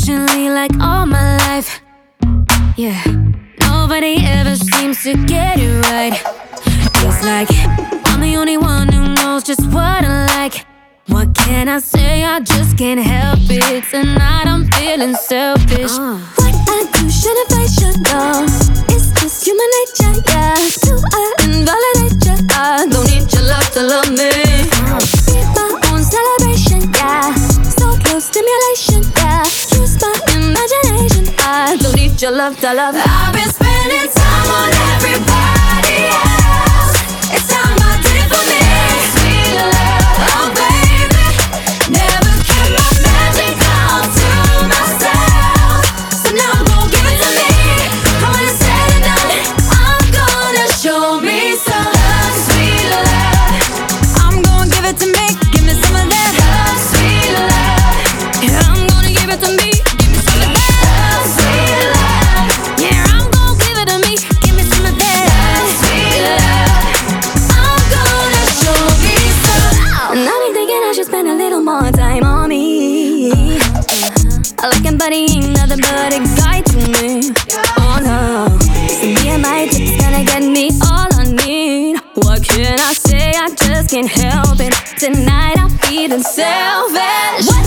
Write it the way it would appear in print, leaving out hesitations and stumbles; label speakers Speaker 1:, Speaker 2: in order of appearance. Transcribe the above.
Speaker 1: patiently like all my life. Yeah, nobody ever seems to get it right. Feels like I'm the only one who knows just what I like. What can I say? I just can't help it. Tonight I'm feeling selfish. What I do, shouldn't I should know? It's just human nature, yeah. Do I invalidate you? I don't need your love to love me. Be my own celebration, yeah. So close stimulation, yeah. Use my imagination. I don't need your love to love. I've been spending time on everybody else. It's time I did for me. Sweet love, oh baby. Never kept my magic all to myself. So now I'm gon' give it to me. When it's said and done, I'm gonna show me some love, sweet love. I'm gonna give it to me. Give me some of that love, sweet love. Yeah, I'm gonna give it to me. Give me some of that love, sweet love. Yeah, I'm gonna give it to me. Give me some of that love, sweet love. I'm gonna show me some love. And I've been thinking I should spend a little more time on me. I like somebody ain't nothing but a guy to me. Oh no, so me and my tips gonna get me all I need. What can I say? I just can't help it. Tonight I'm feeling selfish.